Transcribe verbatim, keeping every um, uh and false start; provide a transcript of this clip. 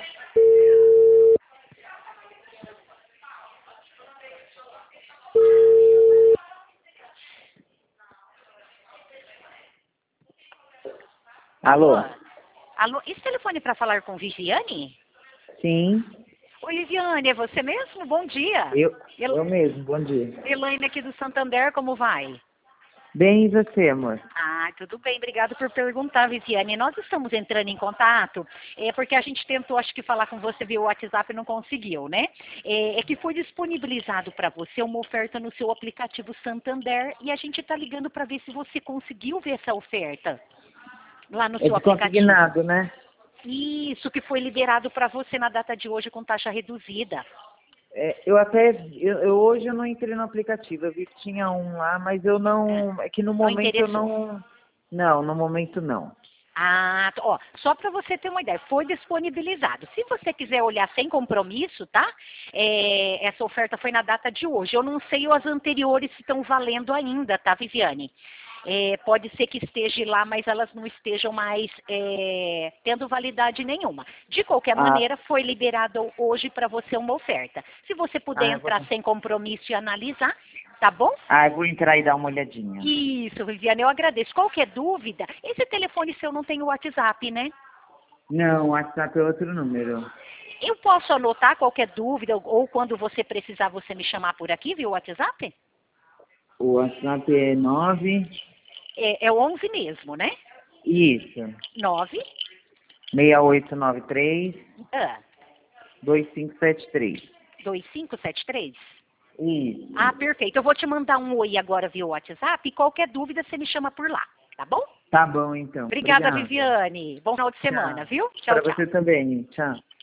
Alô? Alô, esse telefone para falar com Viviane? Sim, Oi, Viviane, é você mesmo? Bom dia. eu, El... eu mesmo, bom dia. Elaine aqui do Santander, como vai? Bem, e você, amor? Ah, tudo bem, obrigado por perguntar, Viviane. Nós estamos entrando em contato, é porque a gente tentou, acho que, falar com você via WhatsApp e não conseguiu, né? É, é que foi disponibilizado para você uma oferta no seu aplicativo Santander e a gente está ligando para ver se você conseguiu ver essa oferta lá no É seu de aplicativo. consignado, né? Isso, que foi liberado para você na data de hoje com taxa reduzida. É, eu até, eu, eu- hoje eu não entrei no aplicativo, eu vi que tinha um lá, mas eu Ah, não, é que no não momento eu interessou. não, não, no momento não. Ah, t- ó, só para você ter uma ideia, foi disponibilizado. Se você quiser olhar sem compromisso, tá? É, essa oferta foi na data de hoje. Eu não sei as anteriores se estão valendo ainda, tá, Viviane? É, pode ser que esteja lá, mas elas não estejam mais é, tendo validade nenhuma. De qualquer Ah, maneira, foi liberado hoje para você uma oferta. Se você puder ah, eu vou, entrar sem compromisso e analisar, tá bom? ah, eu vou entrar e dar uma olhadinha. Isso, Viviane, eu agradeço. Qualquer dúvida, esse telefone seu não tem o WhatsApp, né? Não, o WhatsApp é outro número. Eu posso anotar qualquer dúvida ou, ou quando você precisar você me chamar por aqui, viu, o WhatsApp? O WhatsApp é nove, É, é o onze mesmo, né? isso, Nove. seis oito nove três, Ah, dois cinco sete três. dois cinco sete três. Isso. Ah, perfeito. Eu vou te mandar um oi agora via WhatsApp e qualquer dúvida você me chama por lá, tá bom? Tá bom, então. Obrigada, Obrigado. Viviane. Bom final de semana, Tchau. viu? Tchau, Para tchau. você também. Tchau.